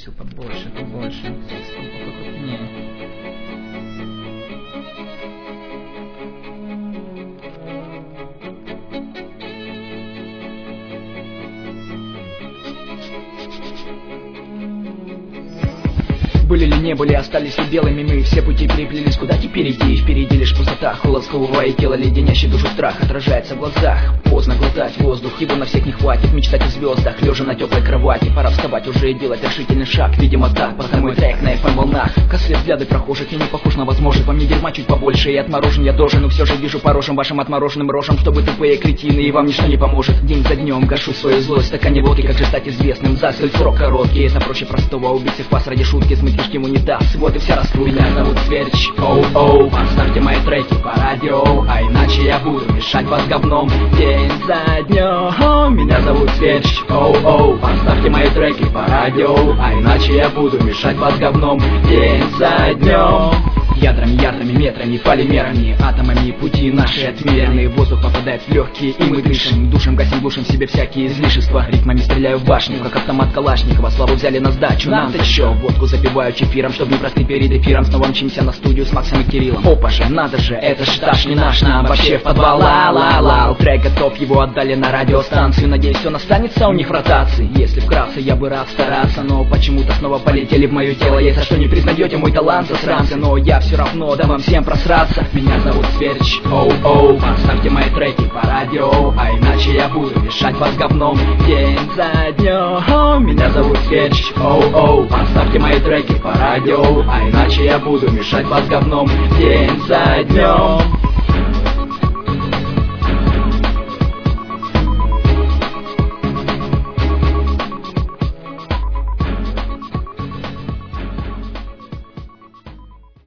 Все побольше, побольше. Здесь покрупнее. Были ли не были, остались ли белыми мы. Все пути переплелись, куда теперь идти? Впереди лишь пустота, холод сковывает тело, леденящий душу страх отражается в глазах. Поздно глотать воздух, его на всех не хватит. Мечтать о звездах, лежа на теплой кровати. Пора вставать уже и делать решительный шаг. Видимо так, потому и трек на FM волнах. Косые взгляды прохожих, я не похож на возможных. Во мне дерьма чуть побольше и отморожен я тоже. Но все же вижу по рожам вашим отмороженным рожам, чтобы тупые кретины, и вам ничто не поможет. День за днем гашу свою злость, стакане водки, как же стать известным. За столь срок короткий, это проще простого. Убить всех вас ради шутки, смыть лишь в унитаз. Вот и вся раскруй. Меня зовут Сверч, оу-оу. Поставьте мои треки по радио, а иначе я буду мешать вас говном день за днем. Меня зовут Сверч, оу-оу. Поставьте мои треки по радио, а иначе я буду мешать вас говном день за днем. Ядрами, метрами, полимерами, атомами пути наши отмеренные. Воздух попадает в легкие, и мы дышим. Душим, гасим, глушим в себе всякие излишества. Ритмами стреляю в башню, как автомат Калашникова. Славу взяли на сдачу, нам-то чё? Водку запиваю чефиром, чтоб не простыть перед эфиром. Снова мчимся на студию с Максом и Кириллом. Опа же, надо же, это ж этаж не наш. Нам вообще в подвал, ла-ла-ла. Трек готов, его отдали на радиостанцию. Надеюсь, он останется у них в ротации. Если вкратце, я бы рад стараться, но почему-то снова полетели в мое тело. Если что не признаете мой талант, засранцы, но я все равно да вам всем просраться. Меня зовут Сверч, оу-оу. Поставьте мои треки по радио, а иначе я буду мешать вас говном день за днем. Меня зовут Сверч, оу-оу. Поставьте мои треки по радио, а иначе я буду мешать вас говном день за днем.